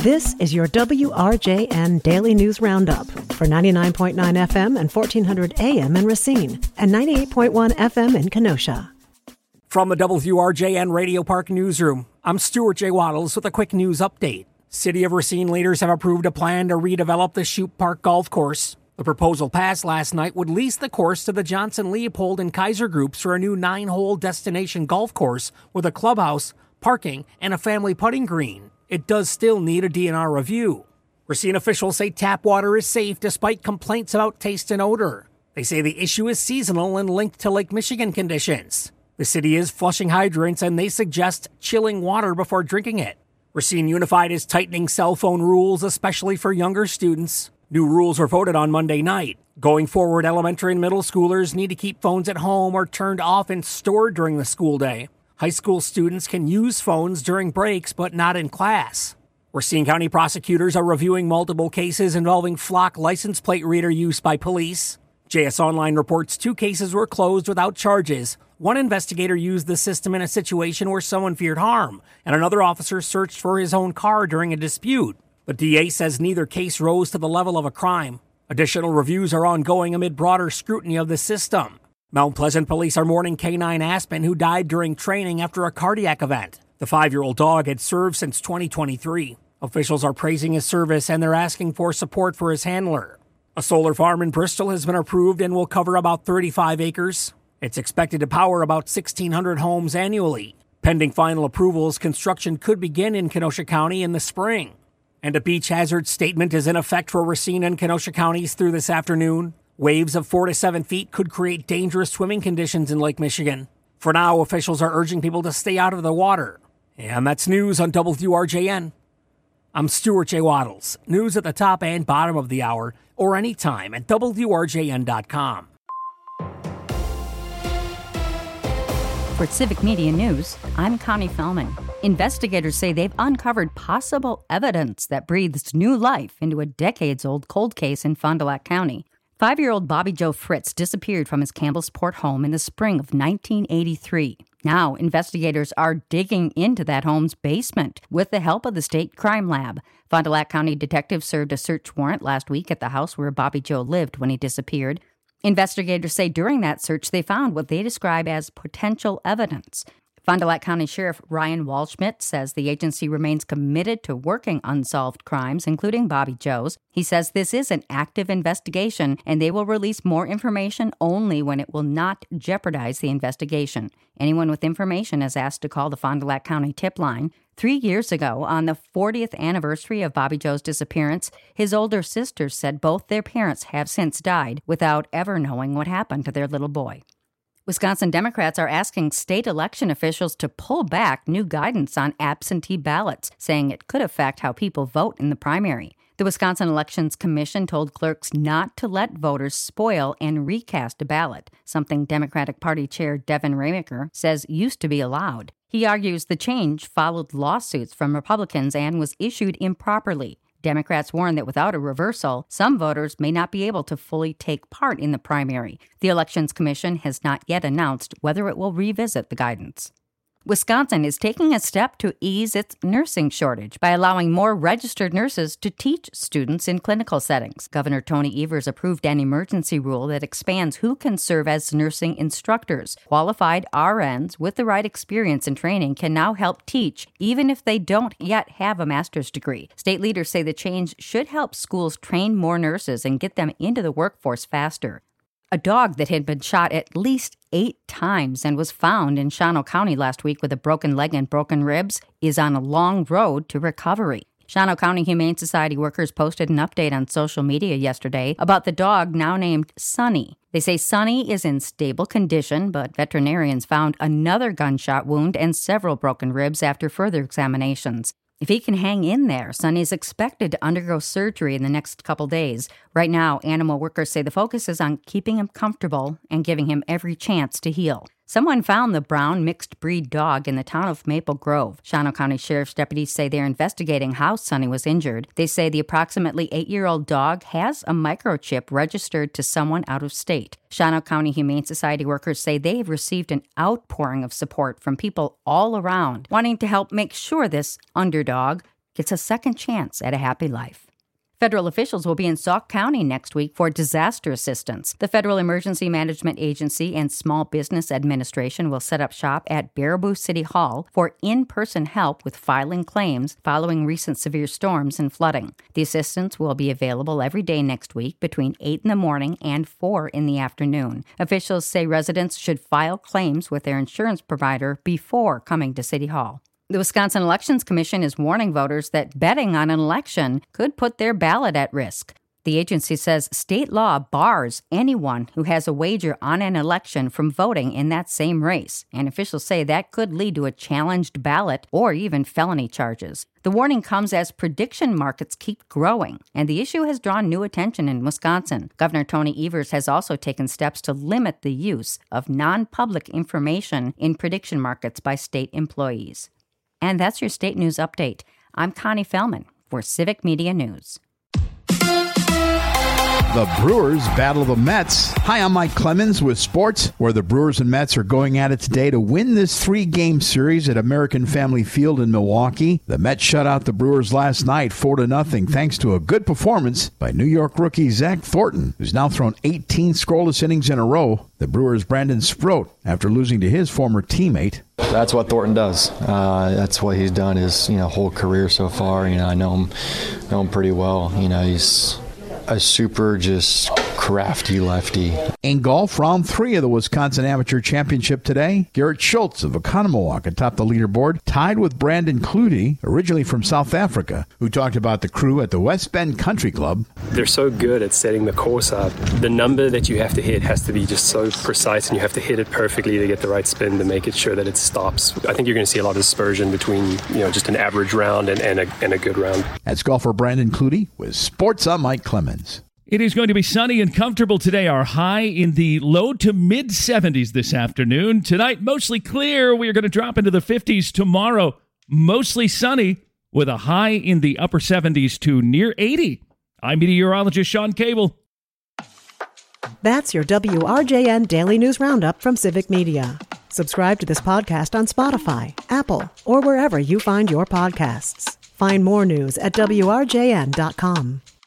This is your WRJN Daily News Roundup for 99.9 FM and 1400 AM in Racine and 98.1 FM in Kenosha. From the WRJN Radio Park Newsroom, I'm Stuart J. Waddles with a quick news update. City of Racine leaders have approved a plan to redevelop the Shoup Park Golf Course. The proposal passed last night would lease the course to the Johnson, Leopold, and Kaiser groups for a new 9-hole destination golf course with a clubhouse, parking, and a family putting green. It does still need a DNR review. Racine officials say tap water is safe despite complaints about taste and odor. They say the issue is seasonal and linked to Lake Michigan conditions. The city is flushing hydrants and they suggest chilling water before drinking it. Racine Unified is tightening cell phone rules, especially for younger students. New rules were voted on Monday night. Going forward, elementary and middle schoolers need to keep phones at home or turned off and stored during the school day. High school students can use phones during breaks, but not in class. Racine County prosecutors are reviewing multiple cases involving Flock license plate reader use by police. JS Online reports 2 cases were closed without charges. One investigator used the system in a situation where someone feared harm, and another officer searched for his own car during a dispute. The DA says neither case rose to the level of a crime. Additional reviews are ongoing amid broader scrutiny of the system. Mount Pleasant police are mourning K9 Aspen, who died during training after a cardiac event. The 5-year-old dog had served since 2023. Officials are praising his service and they're asking for support for his handler. A solar farm in Bristol has been approved and will cover about 35 acres. It's expected to power about 1,600 homes annually. Pending final approvals, construction could begin in Kenosha County in the spring. And a beach hazard statement is in effect for Racine and Kenosha counties through this afternoon. Waves of 4 to 7 feet could create dangerous swimming conditions in Lake Michigan. For now, officials are urging people to stay out of the water. And that's news on WRJN. I'm Stuart J. Waddles. News at the top and bottom of the hour, or anytime at WRJN.com. For Civic Media News, I'm Connie Fellman. Investigators say they've uncovered possible evidence that breathes new life into a decades-old cold case in Fond du Lac County. 5-year-old Bobby Joe Fritz disappeared from his Campbellsport home in the spring of 1983. Now, investigators are digging into that home's basement with the help of the state crime lab. Fond du Lac County detectives served a search warrant last week at the house where Bobby Joe lived when he disappeared. Investigators say during that search they found what they describe as potential evidence. Fond du Lac County Sheriff Ryan Walschmidt says the agency remains committed to working unsolved crimes, including Bobby Joe's. He says this is an active investigation, and they will release more information only when it will not jeopardize the investigation. Anyone with information is asked to call the Fond du Lac County tip line. 3 years ago, on the 40th anniversary of Bobby Joe's disappearance, his older sisters said both their parents have since died without ever knowing what happened to their little boy. Wisconsin Democrats are asking state election officials to pull back new guidance on absentee ballots, saying it could affect how people vote in the primary. The Wisconsin Elections Commission told clerks not to let voters spoil and recast a ballot, something Democratic Party Chair Devin Raymaker says used to be allowed. He argues the change followed lawsuits from Republicans and was issued improperly. Democrats warn that without a reversal, some voters may not be able to fully take part in the primary. The Elections Commission has not yet announced whether it will revisit the guidance. Wisconsin is taking a step to ease its nursing shortage by allowing more registered nurses to teach students in clinical settings. Governor Tony Evers approved an emergency rule that expands who can serve as nursing instructors. Qualified RNs with the right experience and training can now help teach, even if they don't yet have a master's degree. State leaders say the change should help schools train more nurses and get them into the workforce faster. A dog that had been shot at least 8 times and was found in Shawano County last week with a broken leg and broken ribs is on a long road to recovery. Shawano County Humane Society workers posted an update on social media yesterday about the dog now named Sunny. They say Sunny is in stable condition, but veterinarians found another gunshot wound and several broken ribs after further examinations. If he can hang in there, Sunny is expected to undergo surgery in the next couple days. Right now, animal workers say the focus is on keeping him comfortable and giving him every chance to heal. Someone found the brown mixed-breed dog in the town of Maple Grove. Shawano County Sheriff's deputies say they're investigating how Sunny was injured. They say the approximately 8-year-old dog has a microchip registered to someone out of state. Shawano County Humane Society workers say they've received an outpouring of support from people all around, wanting to help make sure this underdog gets a second chance at a happy life. Federal officials will be in Sauk County next week for disaster assistance. The Federal Emergency Management Agency and Small Business Administration will set up shop at Baraboo City Hall for in-person help with filing claims following recent severe storms and flooding. The assistance will be available every day next week between 8 in the morning and 4 in the afternoon. Officials say residents should file claims with their insurance provider before coming to City Hall. The Wisconsin Elections Commission is warning voters that betting on an election could put their ballot at risk. The agency says state law bars anyone who has a wager on an election from voting in that same race, and officials say that could lead to a challenged ballot or even felony charges. The warning comes as prediction markets keep growing, and the issue has drawn new attention in Wisconsin. Governor Tony Evers has also taken steps to limit the use of non-public information in prediction markets by state employees. And that's your state news update. I'm Connie Fellman for Civic Media News. The Brewers battle the Mets. Hi, I'm Mike Clemens with sports, where the Brewers and Mets are going at it today to win this 3-game series at American Family Field in Milwaukee. The Mets shut out the Brewers last night 4-0 thanks to a good performance by New York rookie Zach Thornton, who's now thrown 18 scoreless innings in a row. The Brewers' Brandon Sproat, after losing to his former teammate. That's what Thornton does. That's what he's done his whole career so far. I know him pretty well. He's a super just crafty lefty. In golf, round 3 of the Wisconsin Amateur Championship today, Garrett Schultz of Oconomowoc atop the leaderboard, tied with Brandon Clutie, originally from South Africa, who talked about the crew at the West Bend Country Club. They're so good at setting the course up. The number that you have to hit has to be just so precise, and you have to hit it perfectly to get the right spin to make it sure that it stops. I think you're going to see a lot of dispersion between just an average round and a good round. That's golfer Brandon Clutie with Sports. I'm Mike Clemens. It is going to be sunny and comfortable today. Our high in the low to mid 70s this afternoon. Tonight, mostly clear. We are going to drop into the 50s tomorrow. Mostly sunny with a high in the upper 70s to near 80. I'm meteorologist Sean Cable. That's your WRJN Daily News Roundup from Civic Media. Subscribe to this podcast on Spotify, Apple, or wherever you find your podcasts. Find more news at WRJN.com.